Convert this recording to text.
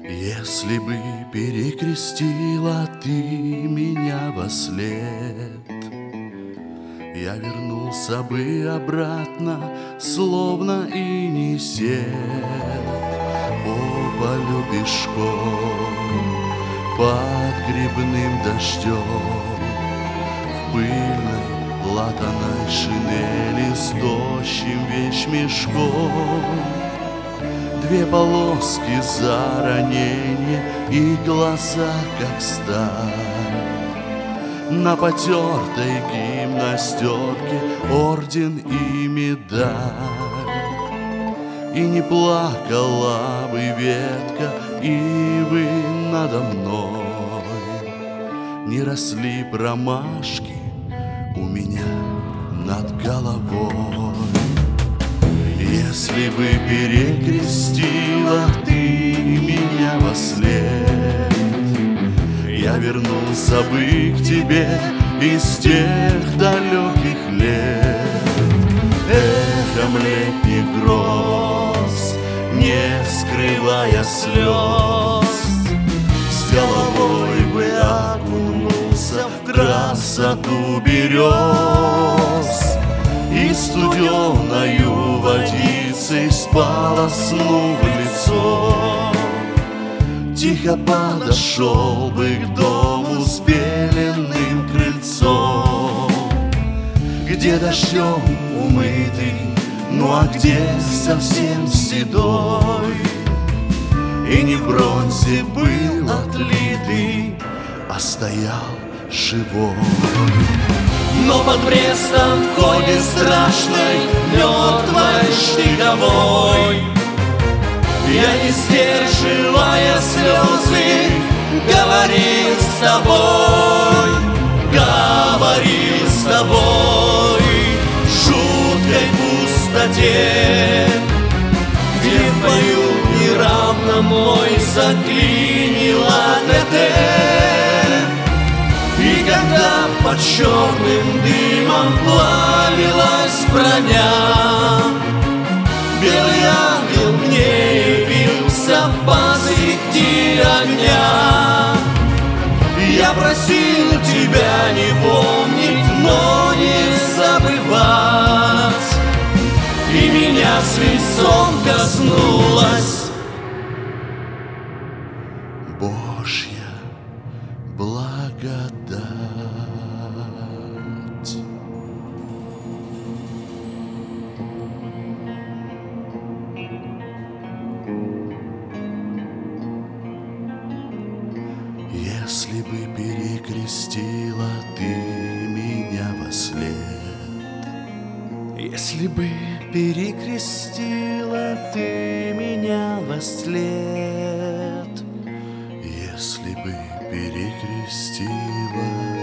Если бы перекрестила ты меня вослед, я вернулся бы обратно, словно и не сед, по полю пешком, под грибным дождем, в пыльной латаной шинели с тощим вещмешком. Две полоски за ранение и глаза, как сталь. На потертой гимнастерке орден и медаль. И не плакала бы ветка ивы надо мной, не росли промашки у меня над головой. Если бы перекрестила ты меня вослед, я вернулся бы к тебе из тех далеких лет. Эхом летних гроз, не скрывая слез, с головой бы окунулся в красоту берез. И студеною водицей сполоснув лицо, тихо подошел бы к дому с беленым крыльцом, где дождем умытый, ну а где совсем седой, и не в бронзе был отлитый, а стоял живой. Но под Брестом в ходе страшной, мертвой, штыковой, я, не сдерживая слезы, говорил с тобой, говорил с тобой в жуткой пустоте, где в бою неравно мой заклинило ТТ. И когда под черным дымом плавилась броня, белый ангел мне явился посреди огня. Я просил тебя не помнить, но не забывать, и меня свинцом коснулась Божья благодать. Если бы перекрестила ты меня вослед, если бы перекрестила ты меня вослед, если бы перекрестила